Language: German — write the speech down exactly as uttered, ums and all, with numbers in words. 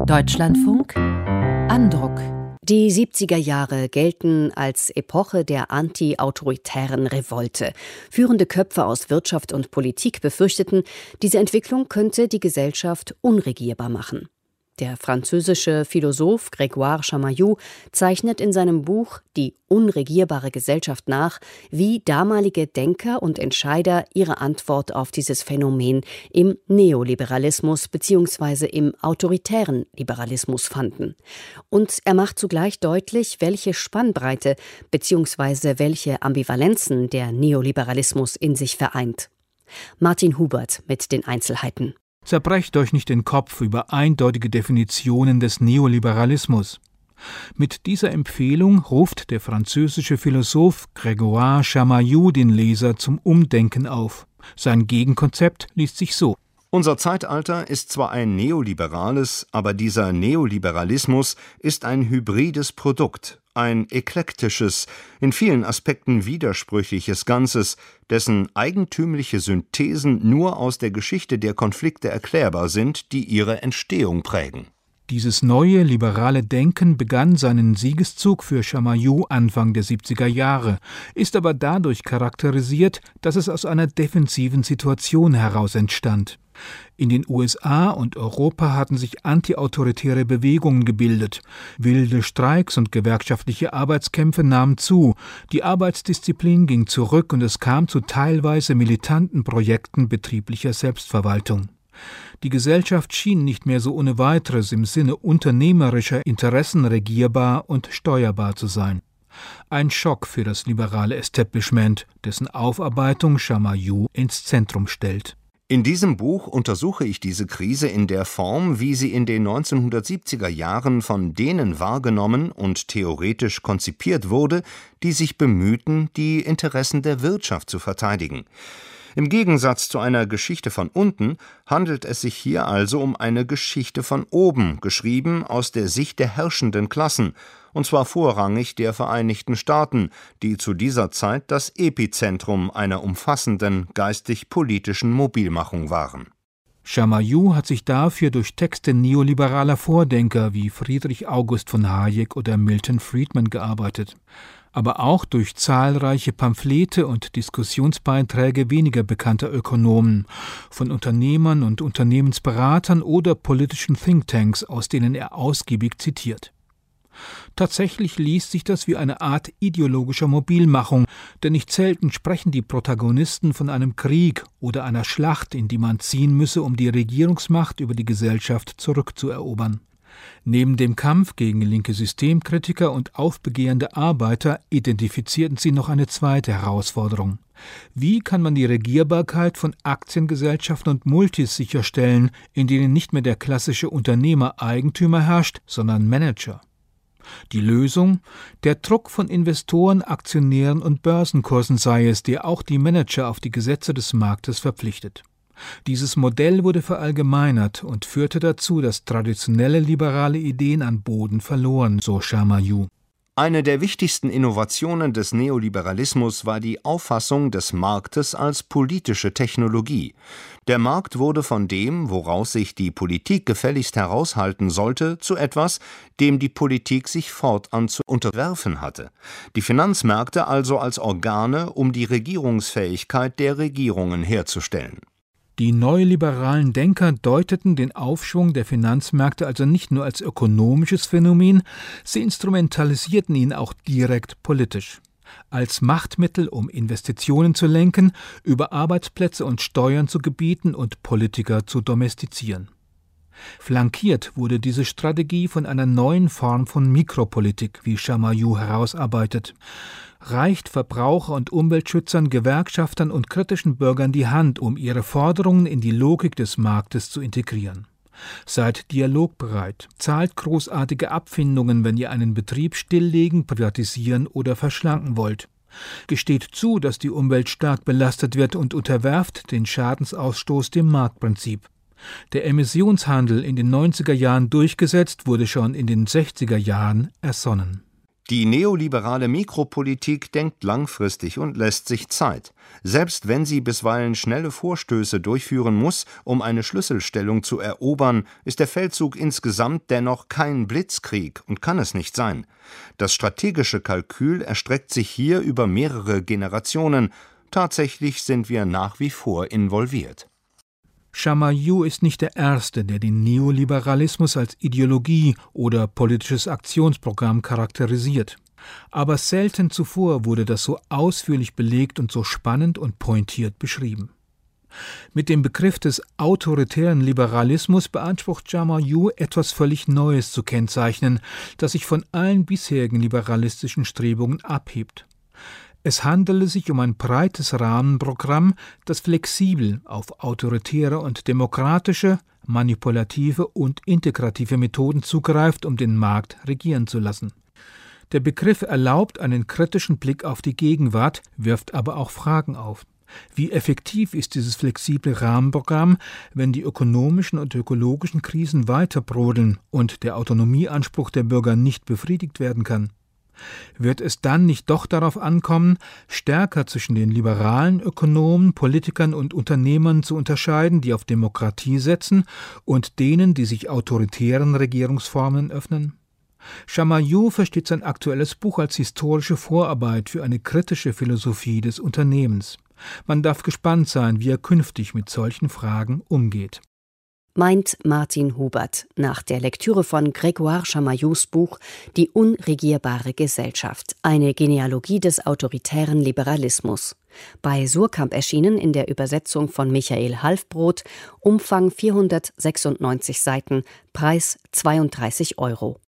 Deutschlandfunk Andruck. Die siebziger Jahre gelten als Epoche der anti-autoritären Revolte. Führende Köpfe aus Wirtschaft und Politik befürchteten, diese Entwicklung könnte die Gesellschaft unregierbar machen. Der französische Philosoph Grégoire Chamayou zeichnet in seinem Buch »Die unregierbare Gesellschaft« nach, wie damalige Denker und Entscheider ihre Antwort auf dieses Phänomen im Neoliberalismus bzw. im autoritären Liberalismus fanden. Und er macht zugleich deutlich, welche Spannbreite bzw. welche Ambivalenzen der Neoliberalismus in sich vereint. Martin Hubert mit den Einzelheiten. Zerbrecht euch nicht den Kopf über eindeutige Definitionen des Neoliberalismus. Mit dieser Empfehlung ruft der französische Philosoph Grégoire Chamayou den Leser zum Umdenken auf. Sein Gegenkonzept liest sich so: Unser Zeitalter ist zwar ein neoliberales, aber dieser Neoliberalismus ist ein hybrides Produkt, ein eklektisches, in vielen Aspekten widersprüchliches Ganzes, dessen eigentümliche Synthesen nur aus der Geschichte der Konflikte erklärbar sind, die ihre Entstehung prägen. Dieses neue liberale Denken begann seinen Siegeszug für Chamayou Anfang der siebziger Jahre, ist aber dadurch charakterisiert, dass es aus einer defensiven Situation heraus entstand. In den U S A und Europa hatten sich antiautoritäre Bewegungen gebildet. Wilde Streiks und gewerkschaftliche Arbeitskämpfe nahmen zu, die Arbeitsdisziplin ging zurück und es kam zu teilweise militanten Projekten betrieblicher Selbstverwaltung. Die Gesellschaft schien nicht mehr so ohne weiteres im Sinne unternehmerischer Interessen regierbar und steuerbar zu sein. Ein Schock für das liberale Establishment, dessen Aufarbeitung Chamayou ins Zentrum stellt. In diesem Buch untersuche ich diese Krise in der Form, wie sie in den neunzehnhundertsiebziger Jahren von denen wahrgenommen und theoretisch konzipiert wurde, die sich bemühten, die Interessen der Wirtschaft zu verteidigen. Im Gegensatz zu einer Geschichte von unten handelt es sich hier also um eine Geschichte von oben, geschrieben aus der Sicht der herrschenden Klassen, und zwar vorrangig der Vereinigten Staaten, die zu dieser Zeit das Epizentrum einer umfassenden geistig-politischen Mobilmachung waren. Chamayou hat sich dafür durch Texte neoliberaler Vordenker wie Friedrich August von Hayek oder Milton Friedman gearbeitet, aber auch durch zahlreiche Pamphlete und Diskussionsbeiträge weniger bekannter Ökonomen, von Unternehmern und Unternehmensberatern oder politischen Thinktanks, aus denen er ausgiebig zitiert. Tatsächlich liest sich das wie eine Art ideologischer Mobilmachung, denn nicht selten sprechen die Protagonisten von einem Krieg oder einer Schlacht, in die man ziehen müsse, um die Regierungsmacht über die Gesellschaft zurückzuerobern. Neben dem Kampf gegen linke Systemkritiker und aufbegehrende Arbeiter identifizierten sie noch eine zweite Herausforderung. Wie kann man die Regierbarkeit von Aktiengesellschaften und Multis sicherstellen, in denen nicht mehr der klassische Unternehmer Eigentümer herrscht, sondern Manager? Die Lösung? Der Druck von Investoren, Aktionären und Börsenkursen sei es, der auch die Manager auf die Gesetze des Marktes verpflichtet. Dieses Modell wurde verallgemeinert und führte dazu, dass traditionelle liberale Ideen an Boden verloren, so Chamayou. Eine der wichtigsten Innovationen des Neoliberalismus war die Auffassung des Marktes als politische Technologie. Der Markt wurde von dem, woraus sich die Politik gefälligst heraushalten sollte, zu etwas, dem die Politik sich fortan zu unterwerfen hatte. Die Finanzmärkte also als Organe, um die Regierungsfähigkeit der Regierungen herzustellen. Die neoliberalen Denker deuteten den Aufschwung der Finanzmärkte also nicht nur als ökonomisches Phänomen, sie instrumentalisierten ihn auch direkt politisch. Als Machtmittel, um Investitionen zu lenken, über Arbeitsplätze und Steuern zu gebieten und Politiker zu domestizieren. Flankiert wurde diese Strategie von einer neuen Form von Mikropolitik, wie Chamayou herausarbeitet. Reicht Verbraucher- und Umweltschützern, Gewerkschaftern und kritischen Bürgern die Hand, um ihre Forderungen in die Logik des Marktes zu integrieren. Seid dialogbereit, zahlt großartige Abfindungen, wenn ihr einen Betrieb stilllegen, privatisieren oder verschlanken wollt. Gesteht zu, dass die Umwelt stark belastet wird und unterwerft den Schadensausstoß dem Marktprinzip. Der Emissionshandel in den neunziger Jahren durchgesetzt, wurde schon in den sechziger Jahren ersonnen. Die neoliberale Mikropolitik denkt langfristig und lässt sich Zeit. Selbst wenn sie bisweilen schnelle Vorstöße durchführen muss, um eine Schlüsselstellung zu erobern, ist der Feldzug insgesamt dennoch kein Blitzkrieg und kann es nicht sein. Das strategische Kalkül erstreckt sich hier über mehrere Generationen. Tatsächlich sind wir nach wie vor involviert. Chamayou ist nicht der Erste, der den Neoliberalismus als Ideologie oder politisches Aktionsprogramm charakterisiert. Aber selten zuvor wurde das so ausführlich belegt und so spannend und pointiert beschrieben. Mit dem Begriff des autoritären Liberalismus beansprucht Chamayou etwas völlig Neues zu kennzeichnen, das sich von allen bisherigen liberalistischen Strebungen abhebt. Es handele sich um ein breites Rahmenprogramm, das flexibel auf autoritäre und demokratische, manipulative und integrative Methoden zugreift, um den Markt regieren zu lassen. Der Begriff erlaubt einen kritischen Blick auf die Gegenwart, wirft aber auch Fragen auf. Wie effektiv ist dieses flexible Rahmenprogramm, wenn die ökonomischen und ökologischen Krisen weiter brodeln und der Autonomieanspruch der Bürger nicht befriedigt werden kann? Wird es dann nicht doch darauf ankommen, stärker zwischen den liberalen Ökonomen, Politikern und Unternehmern zu unterscheiden, die auf Demokratie setzen, und denen, die sich autoritären Regierungsformen öffnen? Chamayou versteht sein aktuelles Buch als historische Vorarbeit für eine kritische Philosophie des Unternehmens. Man darf gespannt sein, wie er künftig mit solchen Fragen umgeht. Meint Martin Hubert nach der Lektüre von Grégoire Chamayous Buch »Die unregierbare Gesellschaft. Eine Genealogie des autoritären Liberalismus«. Bei Suhrkamp erschienen in der Übersetzung von Michael Halfbrot, Umfang vierhundertsechsundneunzig Seiten, Preis zweiunddreißig Euro.